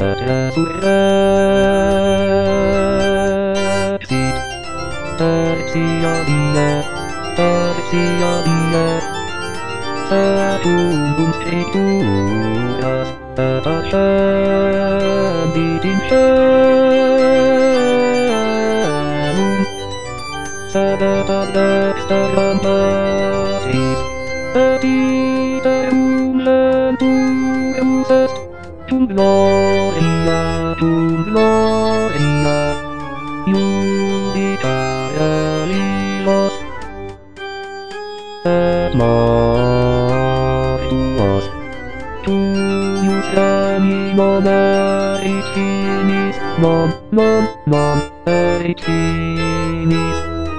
Gloria, Judicaelis et mortuos, tuius non erit finis, non erit finis.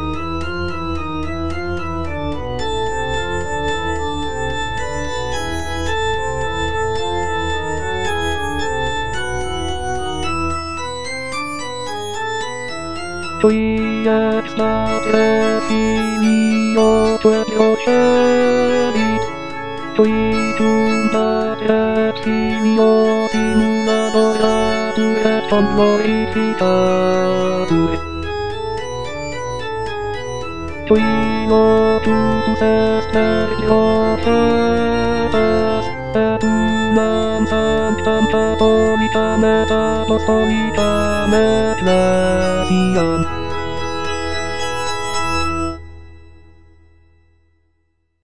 Tui ex matre filio tuo cedit, tui tum matre filio simuladoratur et glorificatur. Tui locutus est per Diophetas, et unam sanctam catholicam et apostolicam ecclesiam.